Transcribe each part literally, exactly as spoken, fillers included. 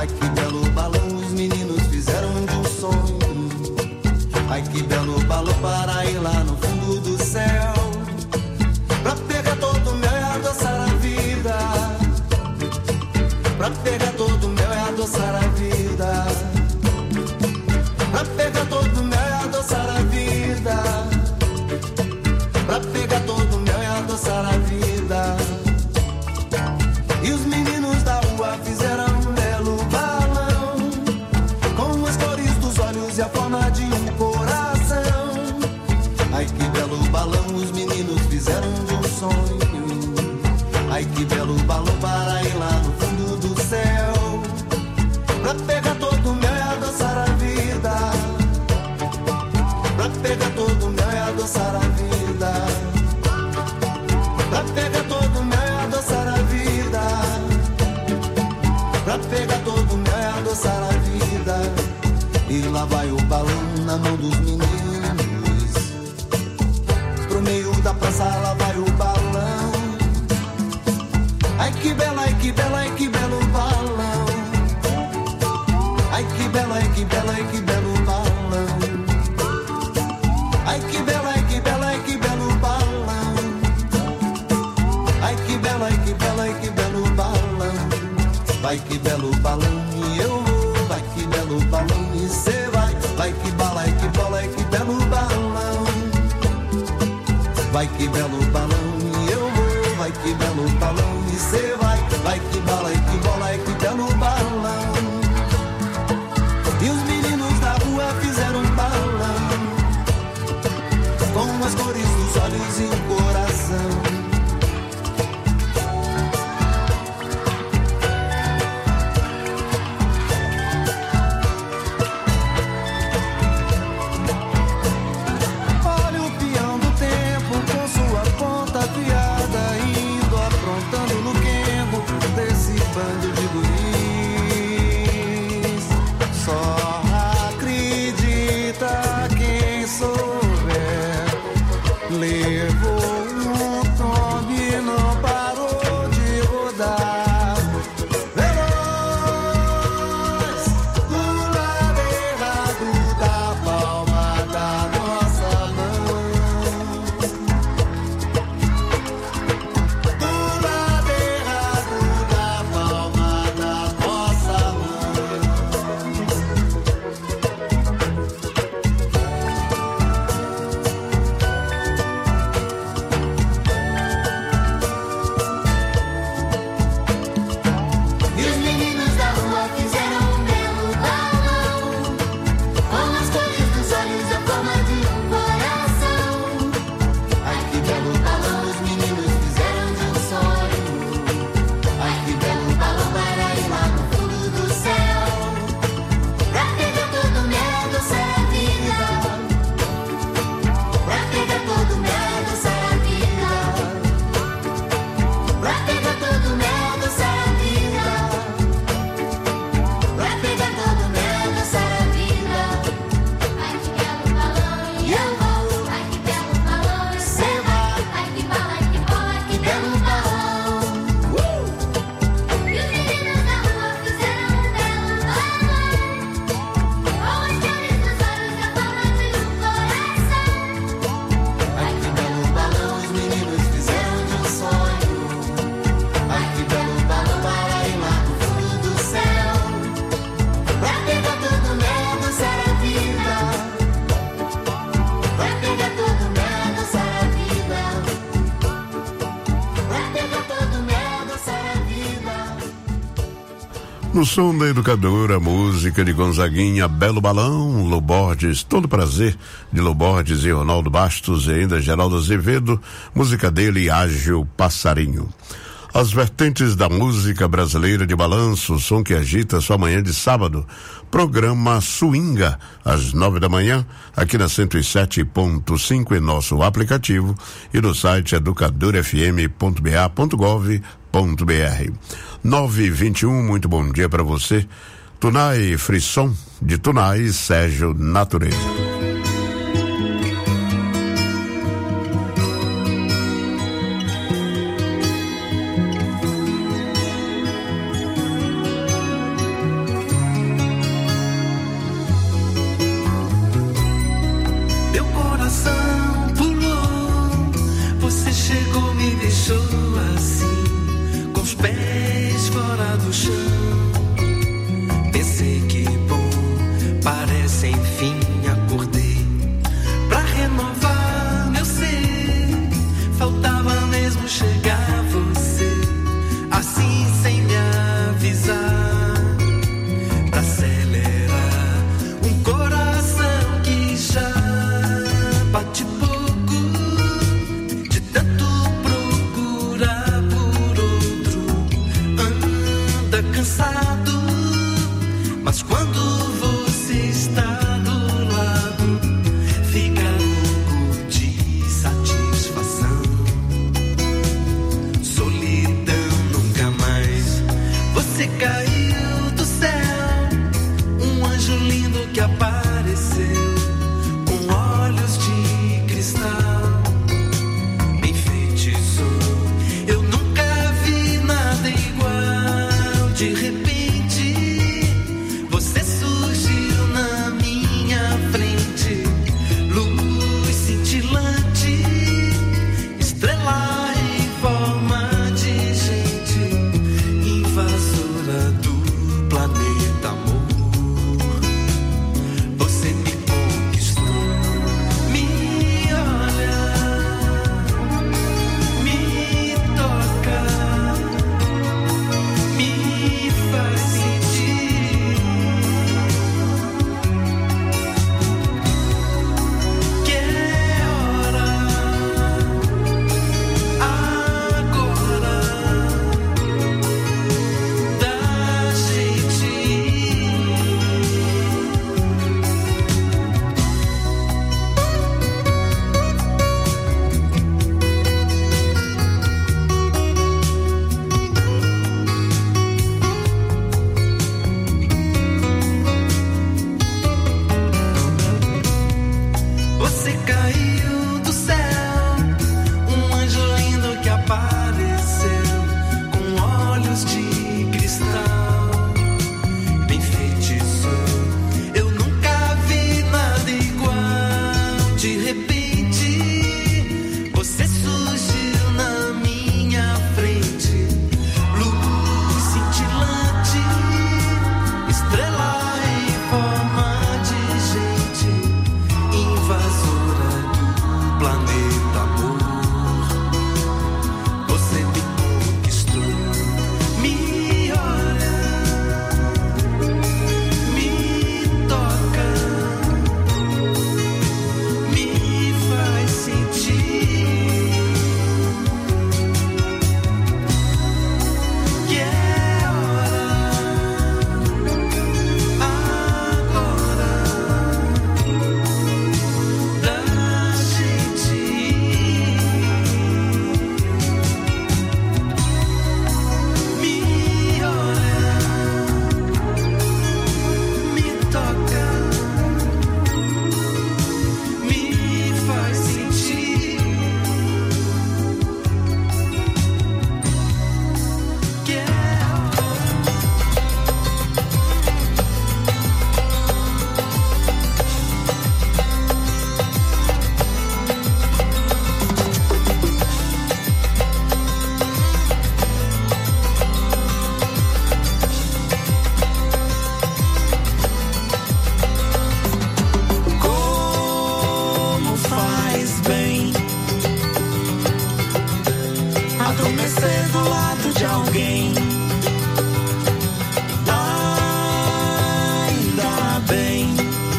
Ai que belo balão, os meninos fizeram de um sonho. Ai que belo balão para ir lá no fundo do céu, pra pegar todo o mel e adoçar a vida, pra pegar todo o mel e adoçar a vida, pra pegar todo o mel e adoçar a vida, pra pegar todo o mel e adoçar a vida. E os meninos da rua fizeram um belo balão, com as cores dos olhos e a forma de um coração. Ai que belo balão, os meninos fizeram de um sonho. Ai que belo balão para ir lá no fundo do céu, pra pegar todo o mel e adoçar a vida, pra pegar todo o mel e adoçar a vida, pra pegar todo o mel e adoçar a vida, pra pegar todo o mel e adoçar a vida. E lá vai o balão na mão dos meninos, pro meio da praça lá vai o balão. Ai que bela, ai que bela, ai que belo balão. Ai que bela, ai que bela, ai que belo balão. Ai que bela, ai que bela, ai que belo balão. Ai que bela, ai que bela, ai que belo balão. Vai que belo balão e eu vou. Vai que belo balão e cê vai. Vai que bala, ai que bola, ai que belo balão. Vai que belo balão e eu vou. Vai que belo balão e cê vai. Vai que bala, ai que bola, ai que belo balão. E os meninos da rua fizeram um balão, com as cores dos olhos e o coração. Bando de guris, só acredita quem souber. Levou um tombo e não parou de rodar. Veloz, do lado errado da palma da nossa mão. Do lado errado da palma da nossa mão. E os meninos da rua fizeram um belo balão, com as cores dos olhos e a forma de um coração. Ai que belo balão, os meninos fizeram de um sonho. Ai que belo balão para ir lá no fundo do céu, pra pegar todo o mel e adoçar a vida, pra pegar todo o mel e adoçar a vida, pra pegar todo o mel e adoçar a vida, pra pegar todo o mel e adoçar a vida. Ai que belo balão e eu vou. Ai que belo balão e cê vai. Ai que bala, ai que bola, ai que belo balão. E os meninos da rua fizeram um belo balão, com as cores dos olhos e a forma de um coração. Ai que belo balão, os meninos fizeram de um sonho. Ai que belo balão para ir lá no fundo do céu, pra pegar todo o mel e adoçar a vida, pra pegar todo o mel e adoçar a vida, pra pegar todo o mel e adoçar a vida. No som da educadora, música de Gonzaguinha, Belo Balão, Loborges, Todo Prazer, de Loborges e Ronaldo Bastos, e ainda Geraldo Azevedo, música dele, Ágil Passarinho. As vertentes da música brasileira de balanço, som que agita sua manhã de sábado. Programa Swinga, às nove da manhã, aqui na cento e sete ponto cinco em nosso aplicativo e no site educador f m ponto b a ponto gov ponto b r. nove e vinte e um, muito bom dia para você. Tunai Frisson, de Tunai, Sérgio Natureza. Mas quando você está do lado, fica louco de satisfação. Solidão nunca mais. Você caiu do céu, um anjo lindo que apareceu, com olhos de cristal. Me enfeitiçou. Eu nunca vi nada igual. De repente, você surgiu na minha frente, luz cintilante, estrela em forma de gente, invasora do planeta amor. Você me conquistou, me olha, me toca, me faz sentir que é hora agora da gente ir. Você caiu do céu, um anjo lindo que apareceu, com olhos de cristal. Me enfeitiçou. Eu nunca vi nada igual. De repente, você surgiu na minha frente, luz cintilante, estrela em forma de gente, invasora do planeta amor. Você me conquistou, me olha, me toca, me faz sentir que é hora agora da gente ir. Me olha, me toca, me faz sentir que é hora. Como faz bem adormecer do lado de alguém. Ainda bem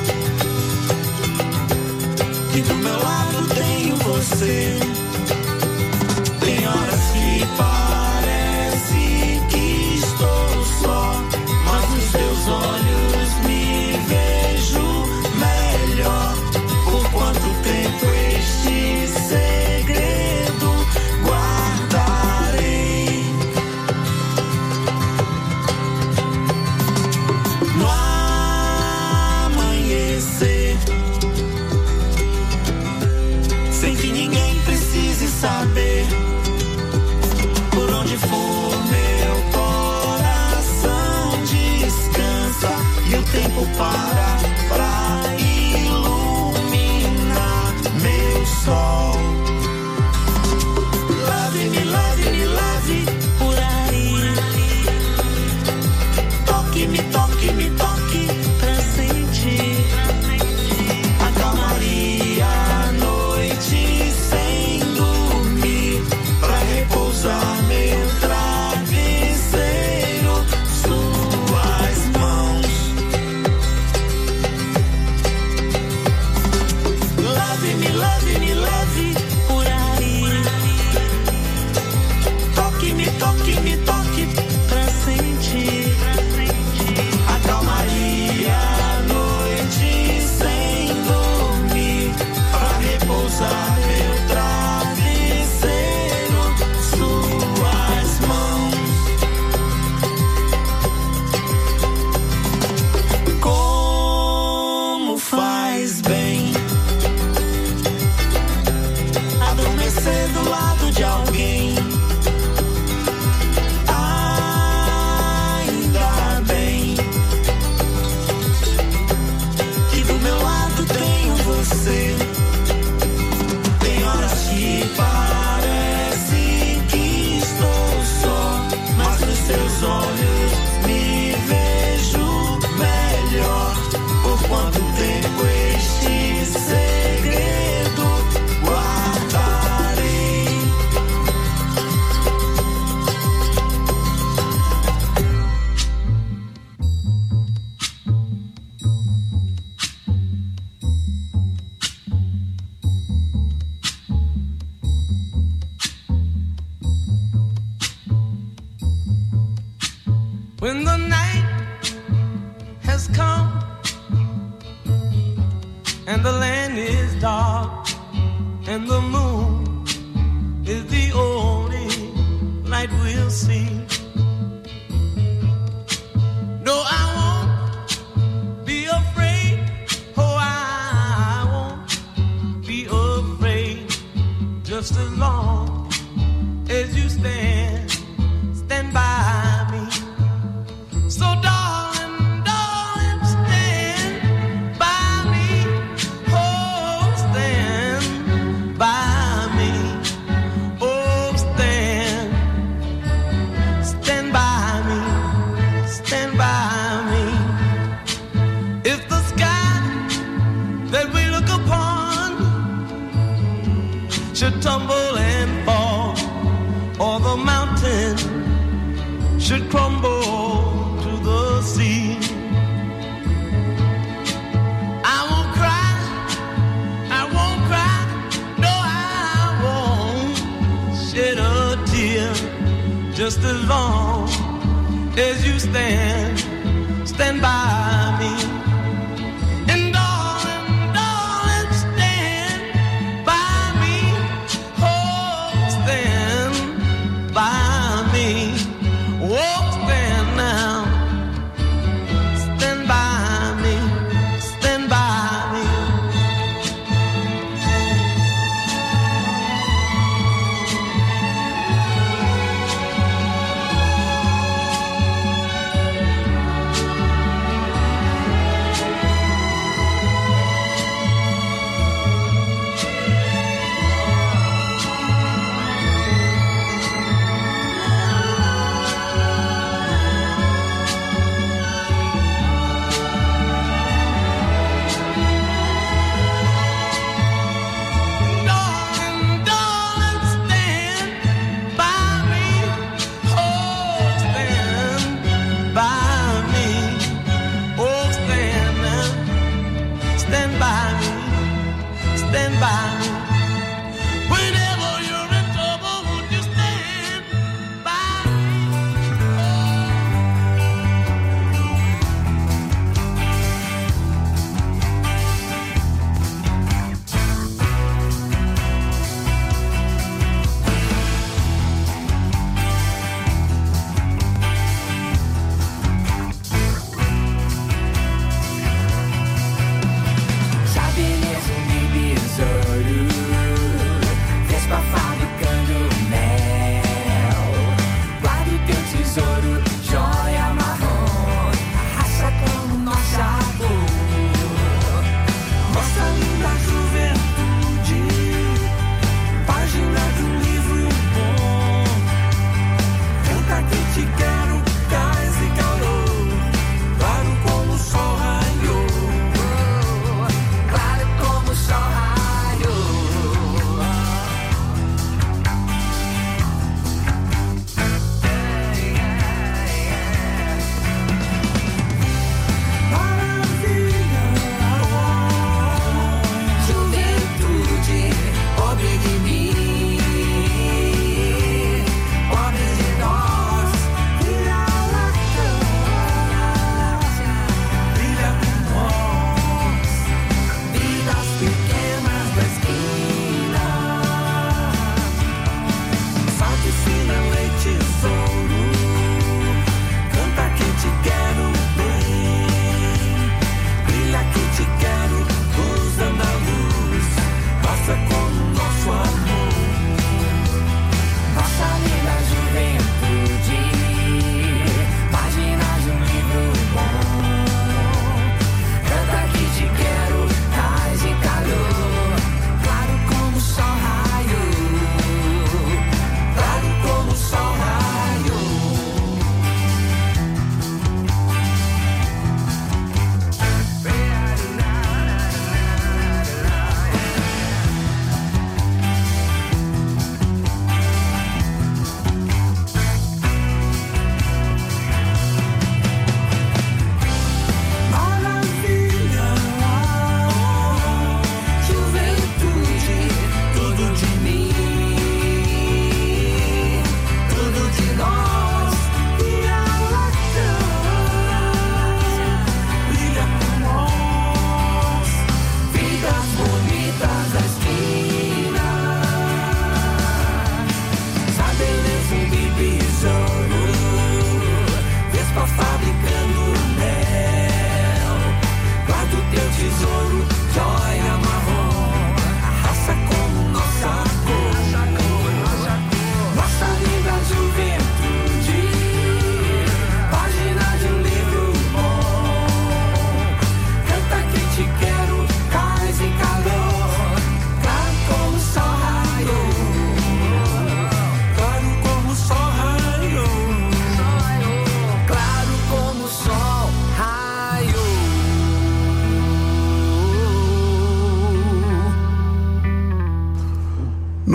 que do meu lado tenho você. Tem horas que parece que estou só, mas nos teus olhos me vejo melhor. Por quanto tempo este segredo guardarei? No amanhecer, sem que ninguém precise saber, por onde for meu coração descansa e o tempo para pra iluminar meu sol. Love-me, love-me, love por aí. Toque-me, toque-me, toque pra sentir a calmaria à noite sem dormir, pra repousar meu travesseiro, suas mãos. Love-me, love-me, love por aí. Toque-me, toque-me, toque pra sentir a calmaria and the land is dark, and the moon is the only light we'll see. No, I won't be afraid. Oh, I won't be afraid. Just as long as you stand, stand by me. So darling, darling, stand by me. Oh, stand by me. Oh, stand, stand by me, stand by me. If the sky that we look upon should tumble and fall, or the mountain should crumble to the sea, I won't cry, I won't cry, no, I won't shed a tear. Just as long as you stand, stand by me. And darling, darling, stand by me. Oh, stand by me. Oh, stand now. Stand by me. Stand by me.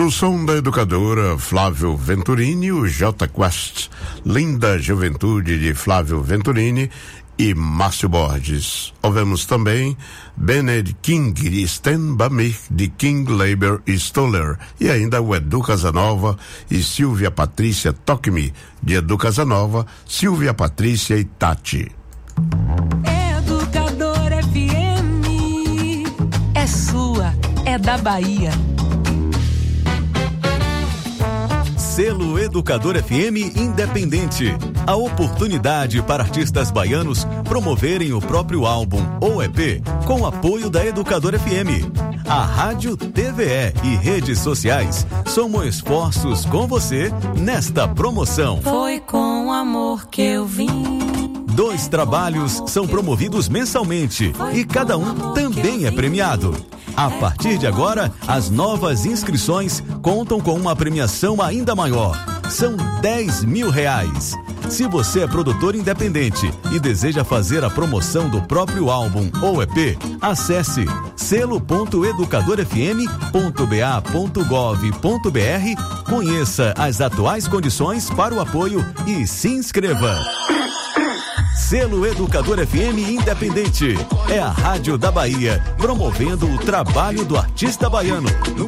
No som da educadora Flávio Venturini, o J Quest, Linda Juventude de Flávio Venturini e Márcio Borges. Ouvemos também Bened King e Stand By Me de King, Labor e Stoller, e ainda o Edu Casanova e Silvia Patrícia Toque Me de Edu Casanova, Silvia Patrícia e Tati. Educador F M é sua, é da Bahia. Selo Educador F M Independente. A oportunidade para artistas baianos promoverem o próprio álbum ou E P com apoio da Educador F M. A rádio, T V E e redes sociais somam esforços com você nesta promoção. Foi com amor que eu vim. Dois trabalhos são promovidos mensalmente e cada um também é premiado. A partir de agora, as novas inscrições contam com uma premiação ainda maior. São dez mil reais. Se você é produtor independente e deseja fazer a promoção do próprio álbum ou E P, acesse selo ponto educador f m ponto b a ponto gov ponto b r, conheça as atuais condições para o apoio e se inscreva. Selo Educador F M Independente. É a rádio da Bahia, promovendo o trabalho do artista baiano.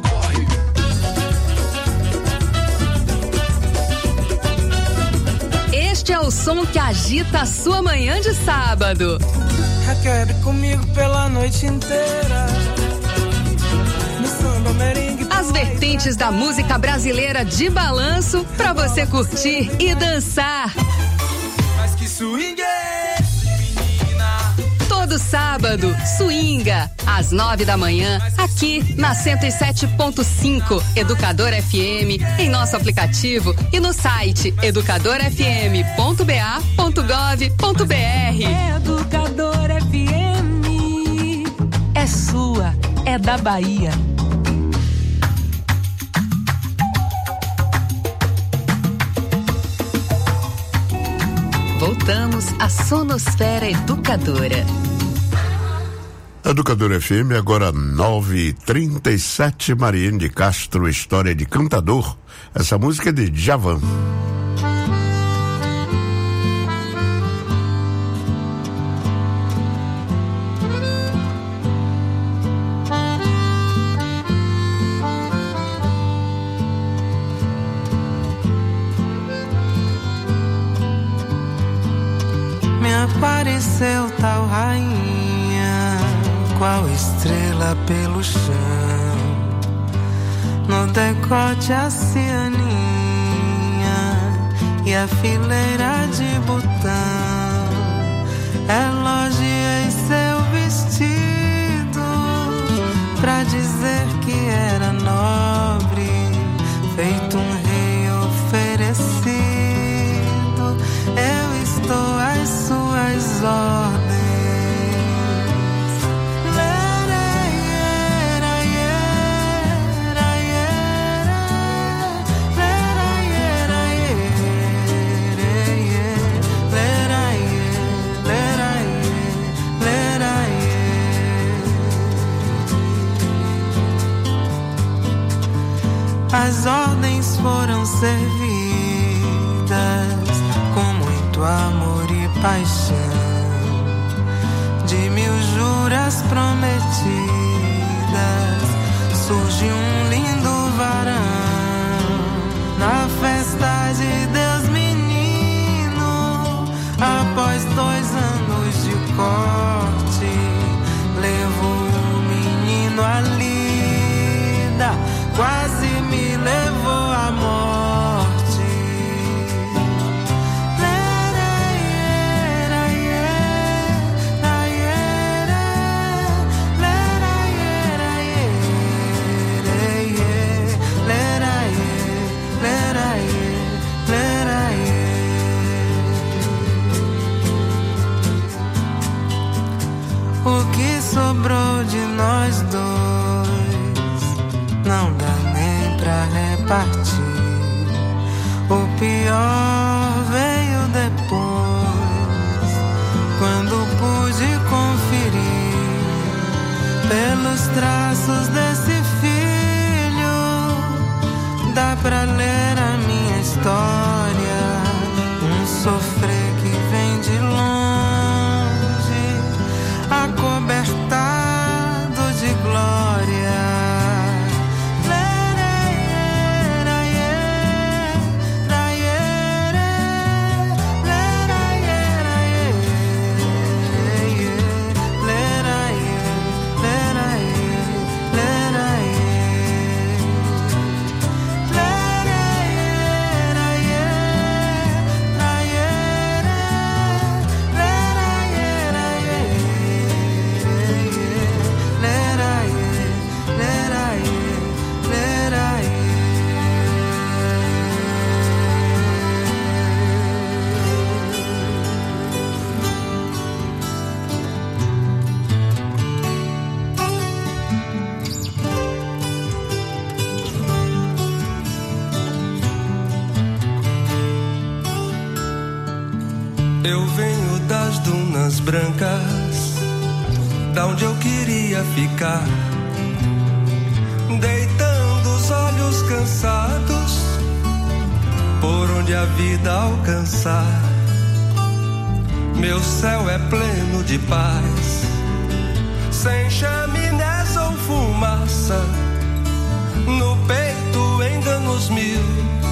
Este é o som que agita a sua manhã de sábado. Quer comigo pela noite inteira. No samba, merengue. As vertentes da música brasileira de balanço pra você curtir e dançar. Mas que swing é esse, menina? Todo sábado, swinga, às nove da manhã, aqui na cento e sete ponto cinco, Educador F M, em nosso aplicativo e no site educador f m ponto b a ponto gov ponto b r. Educador F M é sua, é da Bahia. Voltamos à Sonosfera Educadora. Educadora F M, agora nove e trinta e sete, Mariane de Castro, História de Cantador. Essa música é de Djavan. Apareceu tal rainha, qual estrela pelo chão, no decote a cianinha e a fileira de botão. Elogiei seu vestido pra dizer que era nobre, feito um rei oferecido. Eu estou às suas ordens. As ordens foram servidas com muito amor e paixão, de mil juras prometidas surge um lindo varão na festa de Deus menino. Após dois anos de corte, levou o menino à lida, quase me levou à morte. O que sobrou de nós dois não dá nem pra repartir. O pior veio depois, quando pude conferir pelos traços desse filho Eu venho das dunas brancas, da onde eu queria ficar, deitando os olhos cansados, por onde a vida alcançar. Meu céu é pleno de paz, sem chaminés ou fumaça, no peito enganos mil,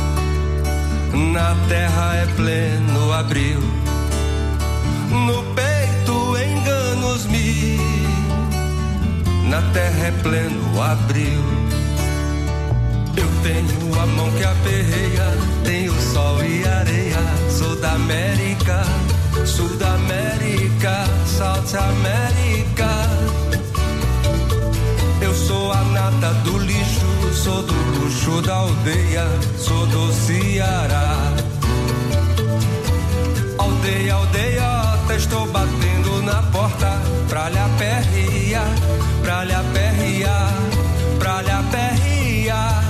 na terra é pleno abril, no peito enganos mil, na terra é pleno abril. Eu tenho a mão que aperreia, tenho sol e areia, sou da América, Sul da América, South América. Eu sou a nata do lixo, sou do luxo da aldeia, sou do Ceará. Aldeia, aldeia, estou batendo na porta pra lhe aperrear, pra lhe aperrear, pra lhe aperrear.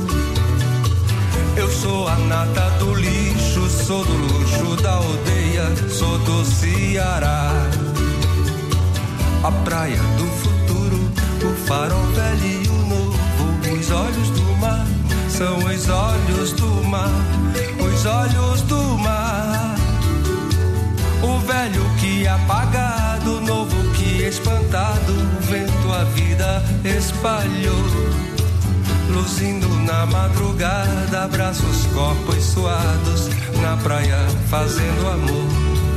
Eu sou a nata do lixo, sou do luxo da aldeia, sou do Ceará. A praia do futuro, o farol velho e o novo, os olhos do mar, são os olhos do mar, os olhos do mar. O velho que é apagado, o novo que espantado, o vento a vida espalhou. Luzindo na madrugada, abraços corpos suados, na praia fazendo amor.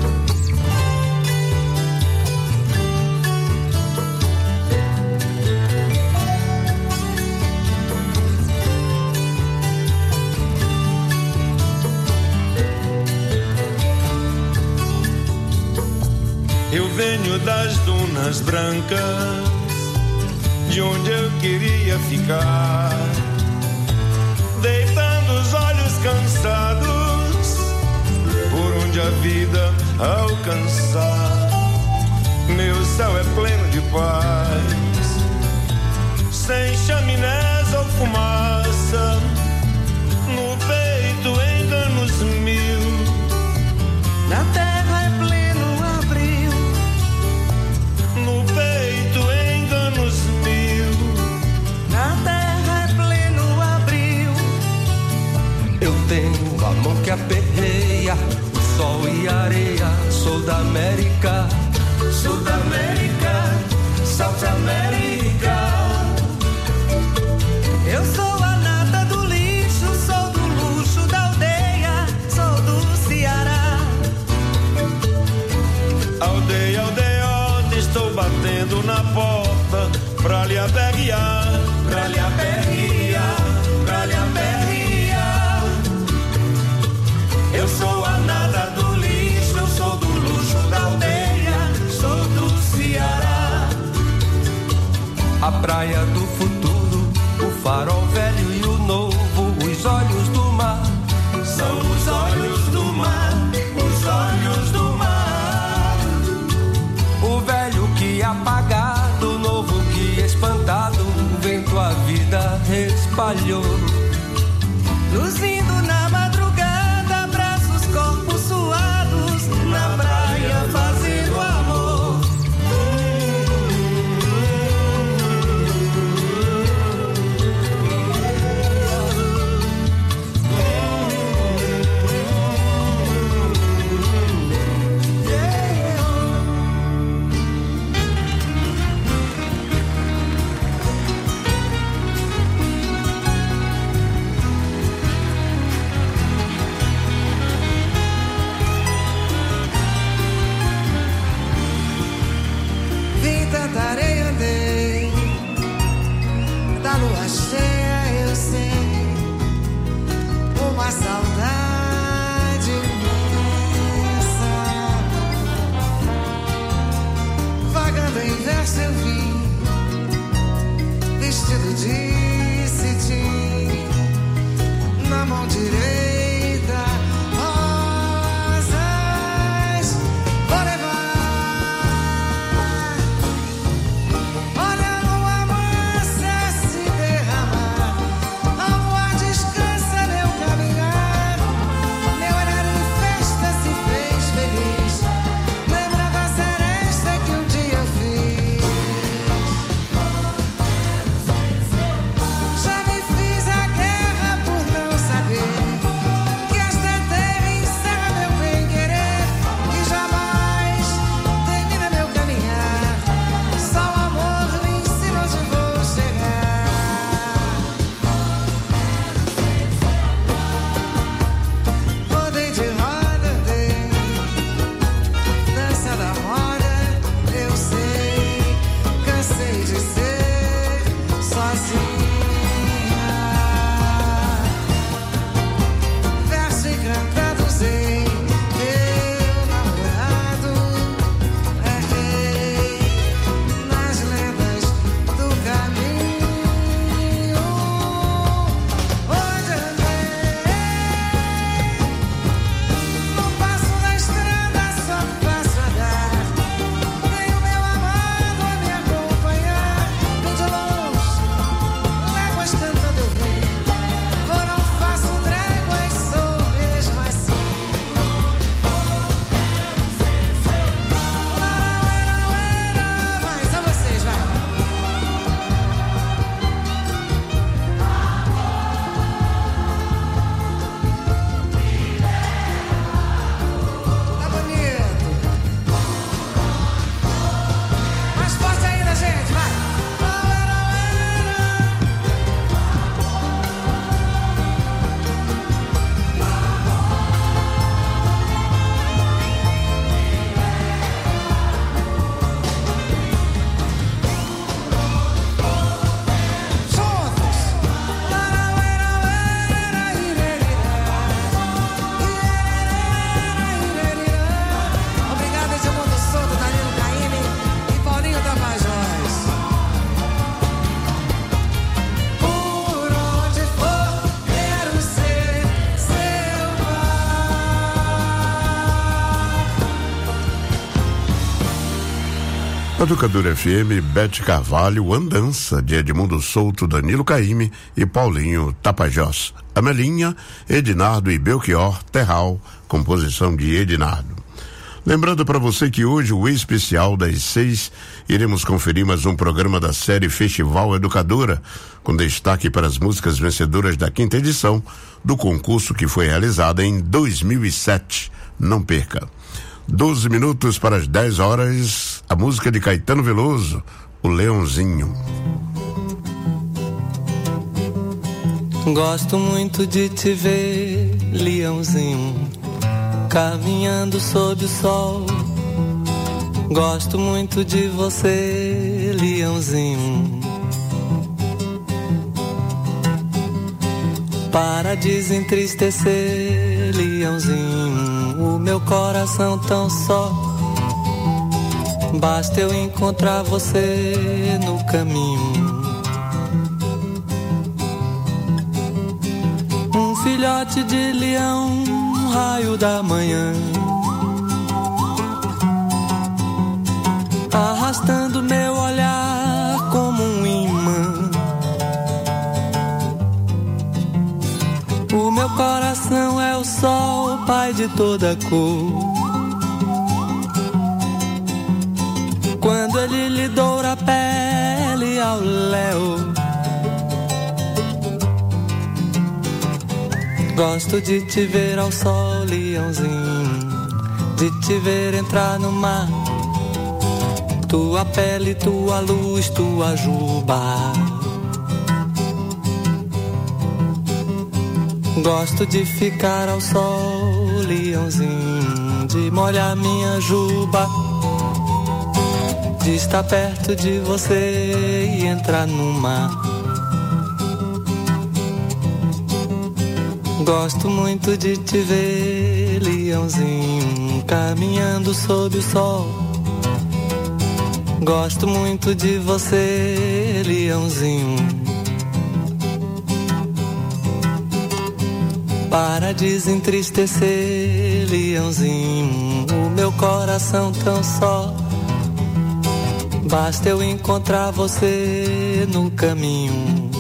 Eu venho das dunas brancas, de onde eu queria ficar, deitando os olhos cansados, por onde a vida alcançar. Meu céu é pleno de paz, sem chaminés ou fumaça, no peito enganos mil, na terra é pleno abril, no peito enganos mil, na terra é pleno abril. Eu tenho a mão que aperreia, o sol e a areia, sou da América, sou da América, South América. Eu sou a nata do lixo, sou do luxo da aldeia, sou do Ceará. Aldeia, aldeia, estou batendo na porta pra lhe aperrear, Pra lhe aperrear, pra lhe aperrear. Eu sou a nata do lixo, eu sou do luxo da aldeia, sou do Ceará. A praia do futuro, o farol velho e o novo, os olhos do mar, são os olhos do mar, os olhos do mar. O velho que é apagado, o novo que é espantado, o vento a vida espalhou. Luzindo na madrugada, abraços corpos suados, na praia fazendo amor. Vi tanta areia, andei, da lua cheia eu sei, uma saudade imensa. Vagando em verso eu vim, vestido de cetim, na mão direita rosas vou levar. Olha a mansa se derramar, a lua descansa meu caminhar, meu olhar em festa se fez feliz, Educadora F M, Bete Carvalho, Andança, de Edmundo Souto, Danilo Caymmi e Paulinho Tapajós. Amelinha, Edinardo e Belchior Terral, composição de Edinardo. Lembrando para você que hoje, o especial das seis, iremos conferir mais um programa da série Festival Educadora, com destaque para as músicas vencedoras da quinta edição do concurso que foi realizado em dois mil e sete. Não perca. doze minutos para as dez horas, a música de Caetano Veloso, O Leãozinho. Gosto muito de te ver, leãozinho, caminhando sob o sol. Gosto muito de você, leãozinho. Para desentristecer, leãozinho, o meu coração tão só. Basta eu encontrar você no caminho. Um filhote de leão, raio da manhã, arrastando meu olhar como um imã. O meu coração é o sol, pai de toda cor. Quando ele lhe doura a pele ao léu, gosto de te ver ao sol, leãozinho, de te ver entrar no mar. Tua pele, tua luz, tua juba. Gosto de ficar ao sol, leãozinho, de molhar minha juba, de estar perto de você e entrar no mar. Gosto muito de te ver, leãozinho, caminhando sob o sol. Gosto muito de você, leãozinho. Para desentristecer, leãozinho, o meu coração tão só. Basta eu encontrar você no caminho.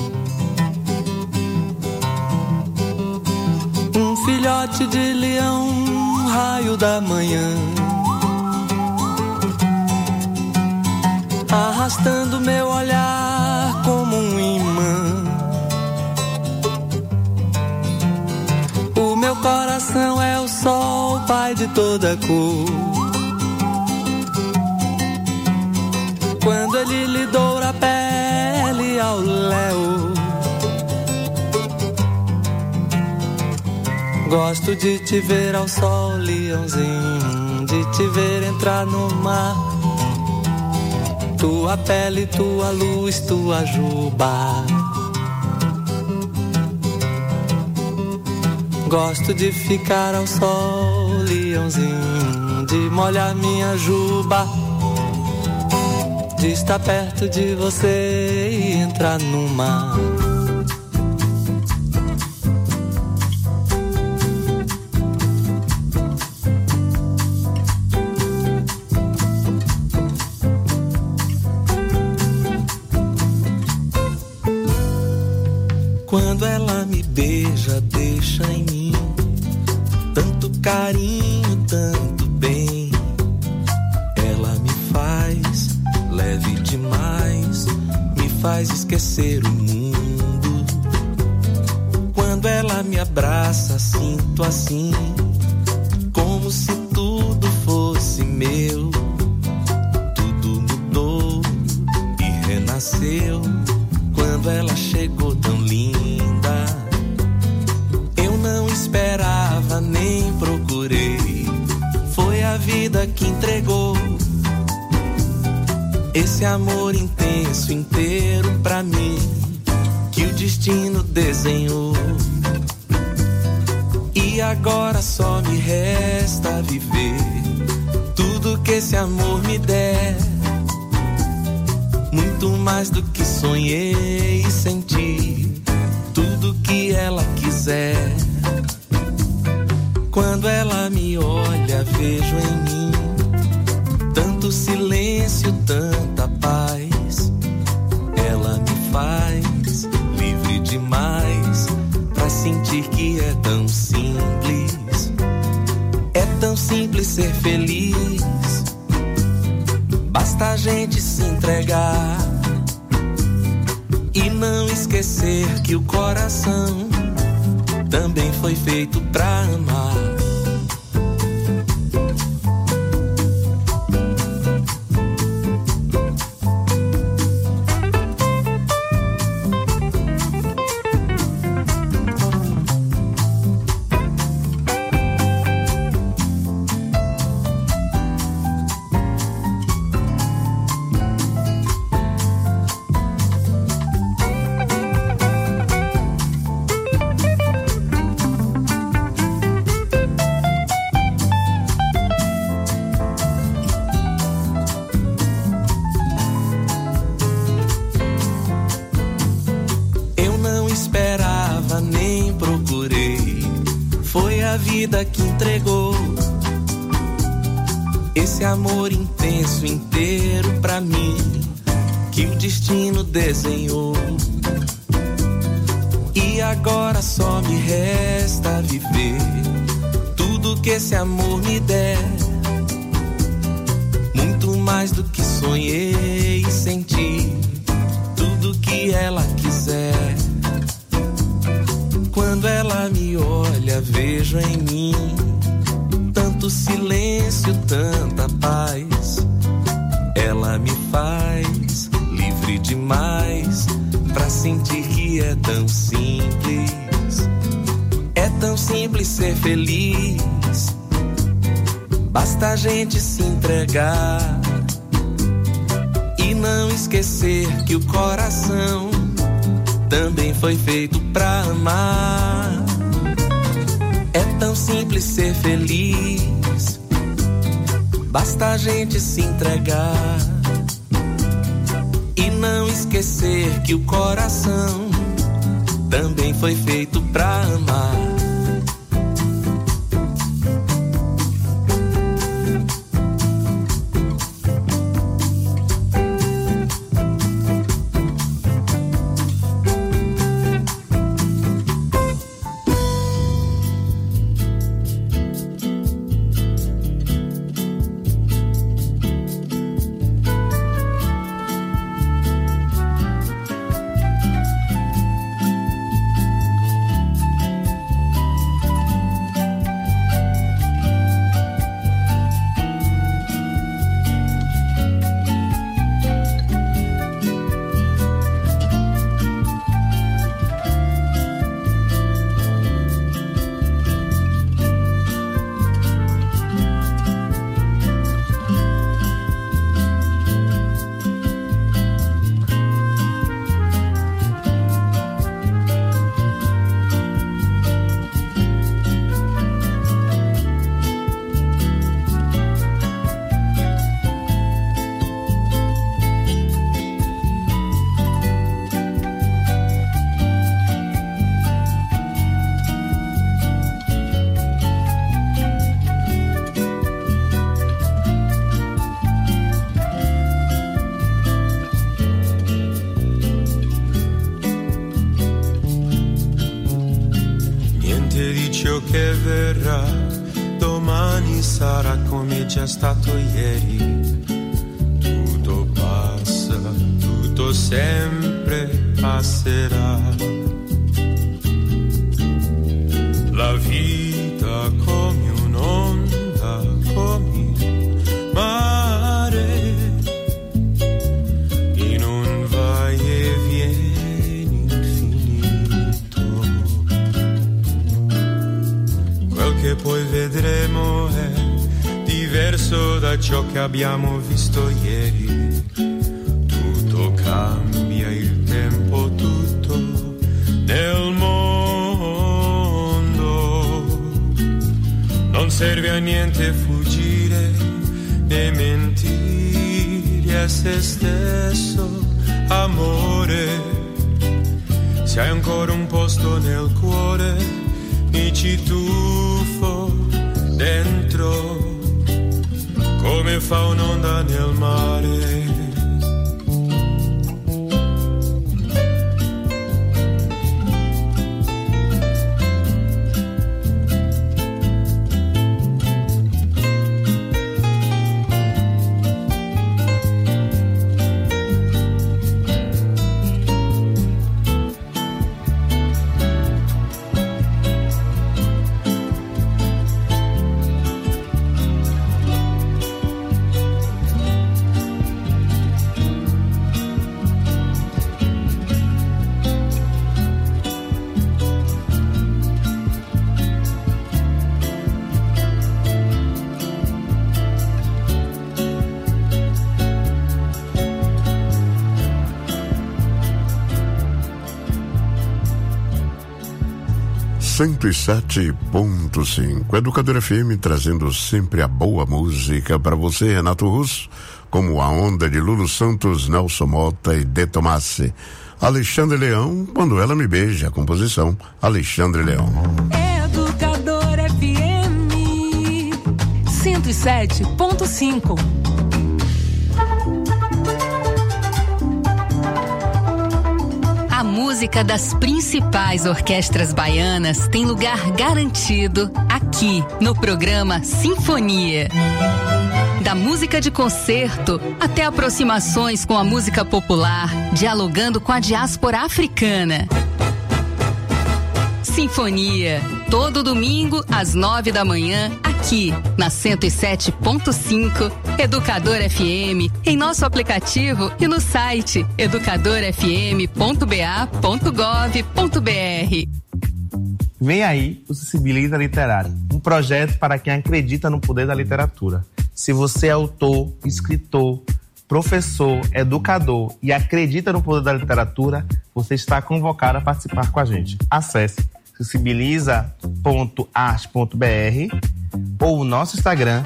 Um filhote de leão, raio da manhã, arrastando meu olhar como um imã. O meu coração é o sol, pai de toda cor. Quando ele lhe doura a pele ao léu, gosto de te ver ao sol, leãozinho, de te ver entrar no mar. Tua pele, tua luz, tua juba. Gosto de ficar ao sol, leãozinho, de molhar minha juba, de estar perto de você e entrar no mar. Quando ela me beija, deixa em mim tanto carinho, tanto bem. Ela me faz leve demais, me faz esquecer o mundo. Quando ela me abraça, sinto assim, como se tudo fosse meu. Tudo mudou e renasceu quando ela chegou tão linda. Eu não esperava nem procurei, foi a vida que entregou esse amor intenso inteiro pra mim, que o destino desenhou. E agora só me resta viver tudo que esse amor me der, muito mais do que sonhei e senti, tudo que ela quiser. Quando ela me olha, vejo em mim tanto silêncio, tanto Basta a gente se entregar e não esquecer que o coração também foi feito pra amar. Que entregou esse amor intenso inteiro pra mim, que o destino desenhou. E agora só me resta viver tudo que esse amor me der, muito mais do que sonhei e senti, tudo que ela quiser. Quando ela me olha, vejo em mim tanto silêncio, tanta paz. Ela me faz livre demais pra sentir que é tão simples. É tão simples ser feliz. Basta a gente se entregar e não esquecer que o coração também foi feito pra amar. É tão simples ser feliz. Basta a gente se entregar e não esquecer que o coração também foi feito pra amar. Già stato ieri, tutto passa, tutto sempre passerà. La vita come un'onda, come il mare, in un vai e vieni infinito. Quel che poi vedremo è diverso da ciò che abbiamo visto ieri. Tutto cambia, il tempo tutto nel mondo. Non serve a niente fuggire né mentire a se stesso, amore. Se hai ancora un posto nel cuore, mi ci tuffo dentro come fa un'onda nel mare. cento e sete ponto cinco. Educador F M trazendo sempre a boa música para você, Renato Russo, como A Onda de Lulu Santos, Nelson Mota e De Tomassi. Alexandre Leão, Quando Ela Me Beija, a composição Alexandre Leão. Educador F M cento e sete ponto cinco. A música das principais orquestras baianas tem lugar garantido aqui no programa Sinfonia. Da música de concerto até aproximações com a música popular, dialogando com a diáspora africana. Sinfonia, todo domingo às nove da manhã, aqui na cento e sete ponto cinco, Educador F M, em nosso aplicativo e no site educador f m ponto b a ponto gov ponto b r. Vem aí o Sensibiliza Literário, um projeto para quem acredita no poder da literatura. Se você é autor, escritor, professor, educador e acredita no poder da literatura, você está convocado a participar com a gente. Acesse sensibiliza ponto arte ponto b r ou o nosso Instagram.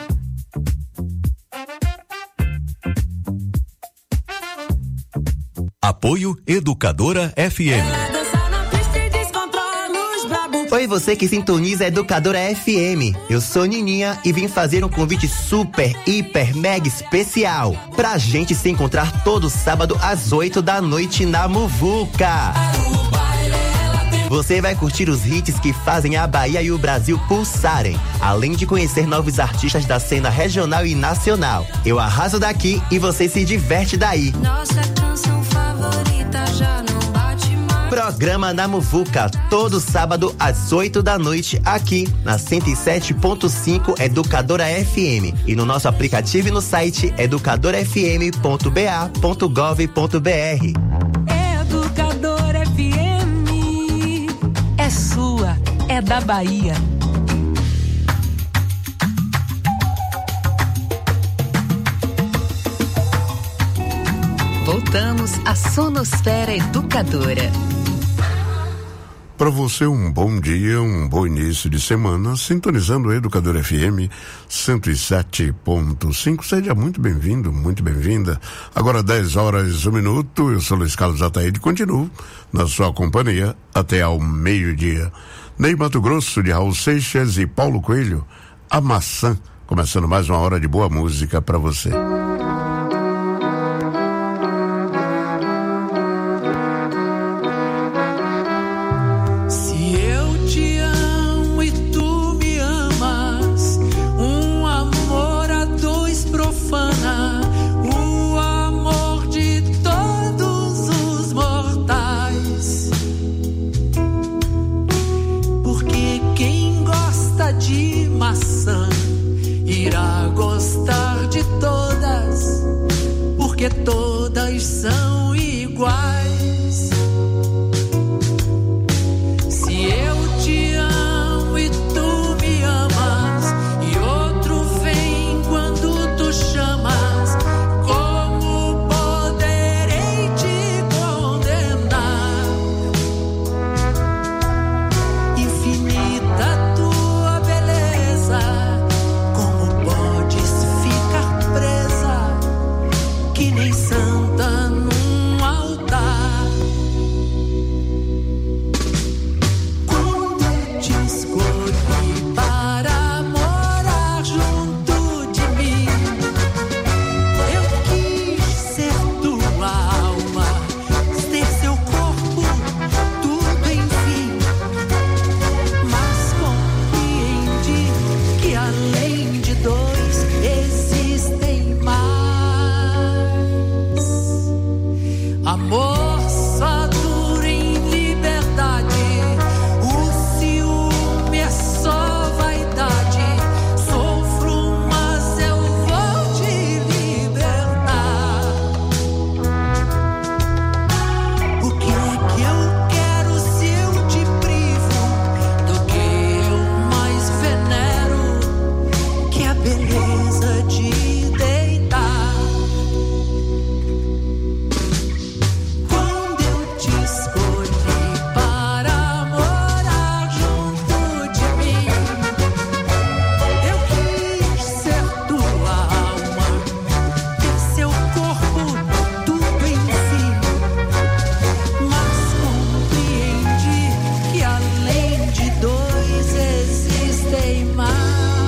Apoio Educadora F M. Oi, você que sintoniza a Educadora F M. Eu sou Nininha e vim fazer um convite super, hiper, mega especial pra gente se encontrar todo sábado às oito da noite na Muvuca. Você vai curtir os hits que fazem a Bahia e o Brasil pulsarem, além de conhecer novos artistas da cena regional e nacional. Eu arraso daqui e você se diverte daí. Nossa canção favorita já não bate mais. Programa na Muvuca, todo sábado às oito da noite, aqui na cento e sete ponto cinco Educadora F M e no nosso aplicativo e no site educador f m ponto b a ponto gov ponto b r. Educador F M é sua, é da Bahia. Voltamos à Sonosfera Educadora. Para você, um bom dia, um bom início de semana, sintonizando o Educador F M cento e sete ponto cinco. Seja muito bem-vindo, muito bem-vinda. Agora dez horas, um minuto, eu sou Luiz Carlos Ataíde e continuo na sua companhia até ao meio-dia. Ney Mato Grosso, de Raul Seixas e Paulo Coelho, A Maçã, começando mais uma hora de boa música para você. Irá gostar de todas, porque todas são iguais. Se eu te amo e tu me amas, e outro vem quando tu chamas, como poderei te condenar? Infinita tua beleza, que nem santa num altar. Quando te escolhi para morar junto de mim, eu quis ser tua alma, ter seu corpo, tudo enfim. Mas compreendi que além de dois existem mais. tudo em si, mas compreende que além de dois existem mais.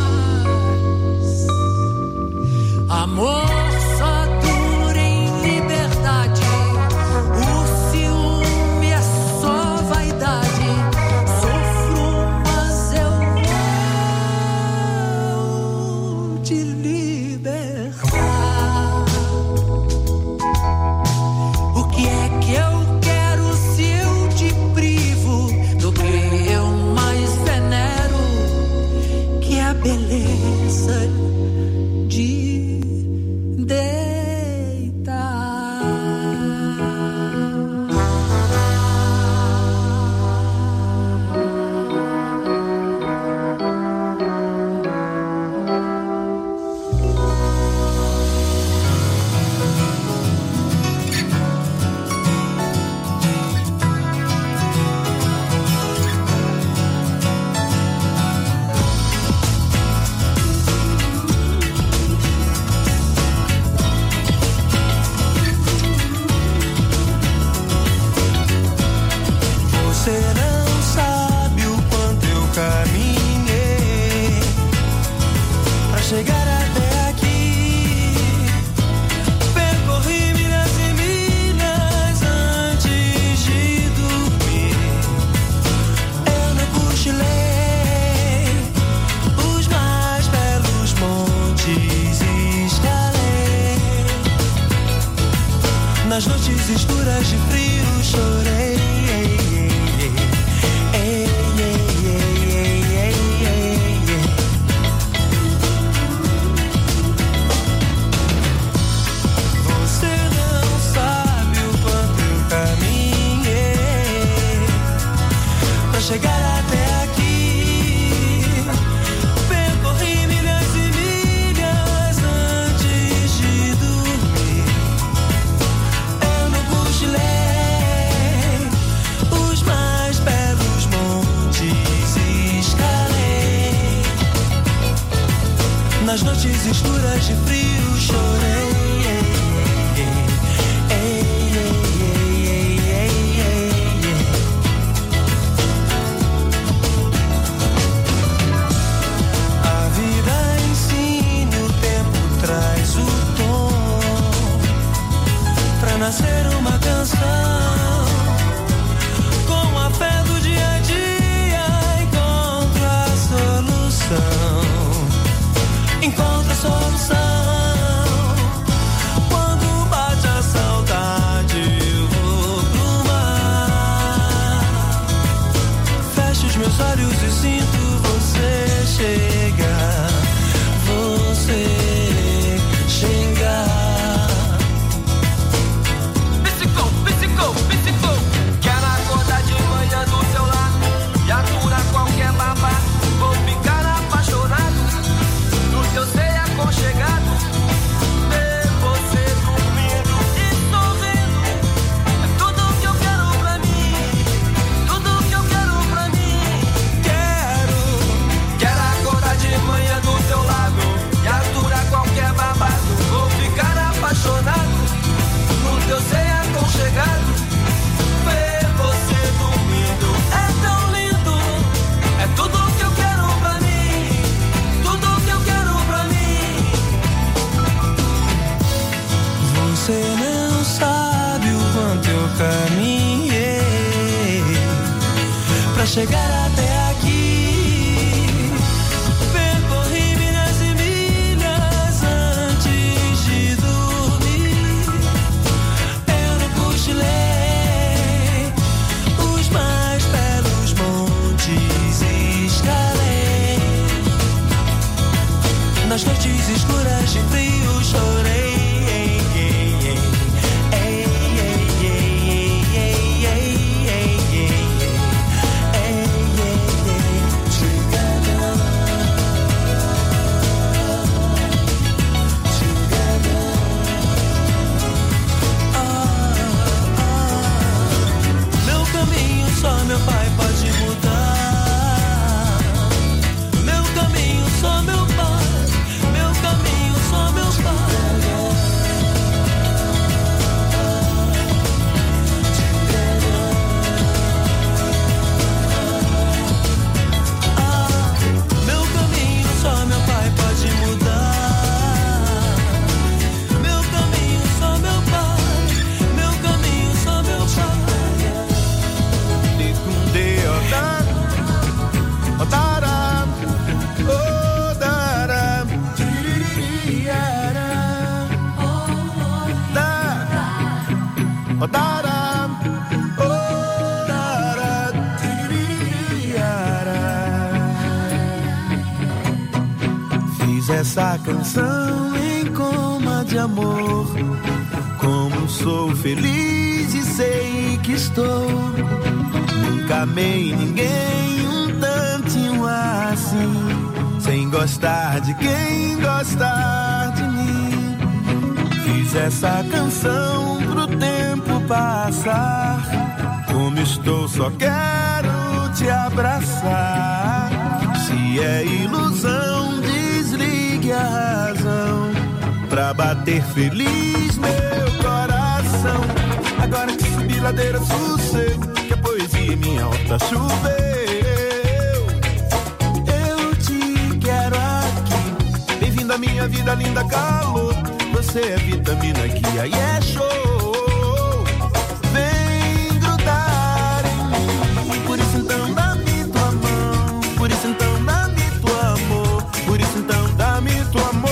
Amor só dura em liberdade, o ciúme é só vaidade. Sofro, mas eu vou te libertar. O que é que eu quero se eu te privo do que eu mais venero, que é a beleza de nas noites escuras de frio chorei. Você não sabe o quanto eu caminhei pra chegar até aqui. Percorri milhas e milhas antes de dormir. Eu não cochilei os mais belos montes escalei. Nas noites escuras de frio chorei. A vida ensina, o tempo traz o tom pra nascer uma canção. Com a fé do dia a dia encontra a solução. Encontra a solução. Quando bate a saudade, eu vou pro mar. Fecho os meus olhos e sinto você chegar. Você chegar. Psicou, psicou, psicou. Quero acordar de manhã do seu lado e aturar qualquer babá. Vou ficar apaixonado no teu ser aconchegado. Ver você dormindo e sorrindo é tudo que eu quero pra mim. Tudo que eu quero pra mim. Quero, quero acordar de manhã do teu lado e aturar qualquer babado. Vou ficar apaixonado no teu ser aconchegado. Ver você dormindo é tão lindo. É tudo que eu quero pra mim. Tudo que eu quero pra mim. Você não sabe o quanto eu caminhei pra chegar até aqui. Percorri milhas e milhas antes de dormir. Eu não cochilei os mais belos montes escalei. Nas noites escuras de frio chorei. Oh, dará, oh, dará, tiririara. Fiz essa canção em coma de amor. Como sou feliz e sei que estou. Nunca amei ninguém um tantinho assim, sem gostar de quem gostar de mim. Fiz essa canção pro tempo passar. Como estou, só quero te abraçar. Se é ilusão, desligue a razão pra bater feliz meu coração. Agora que subi ladeira, sossego, que a poesia em minha horta choveu. Eu te quero aqui, bem-vindo à minha vida, linda calor. Você é vitamina que aí é show. Vem grudar em mim, por isso então dá-me tua mão. Por isso então dá-me tua amor. Por isso então dá-me tua amor.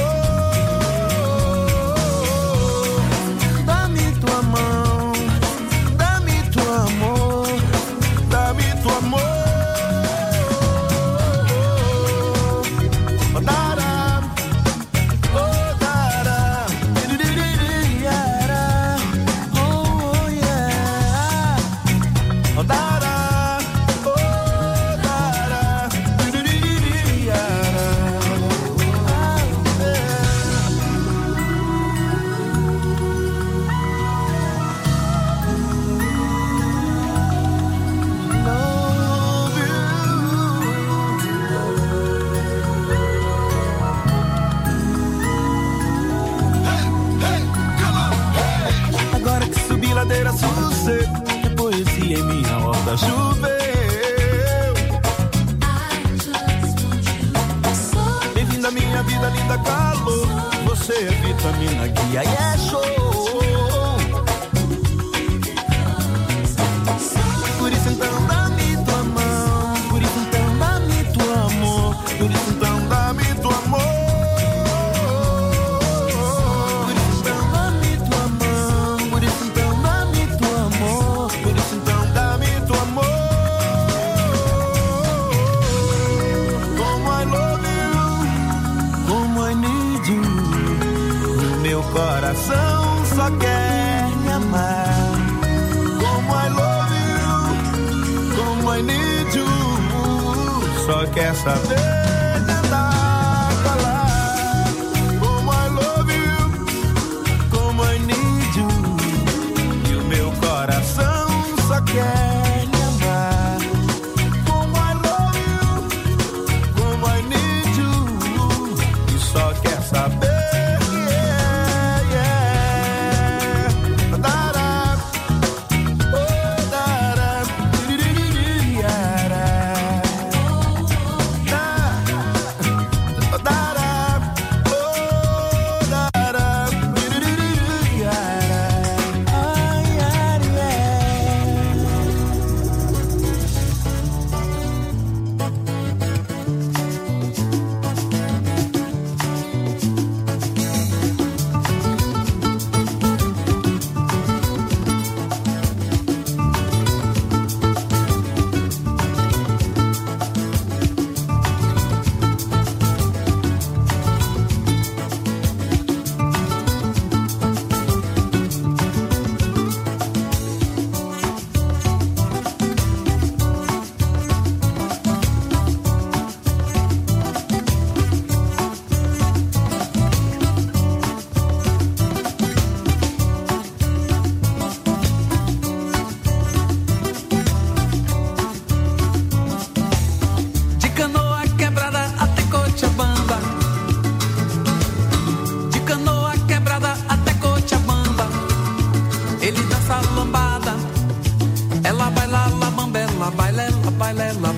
Sossego, que poesia em minha horta choveu. Bem-vindo à minha vida, linda calor. Você é vitamina que aí é show. Por isso então dá-me tua mão. Por isso então dá-me tua amor. Por isso então dá-me tua amor. Coração só quer me amar. Como I love you, como I need you. Só quer saber tentar falar. Como I love you, como I need you. E o meu coração só quer me amar. Como I love you, como I need you. E só quer saber. Ela baila, ela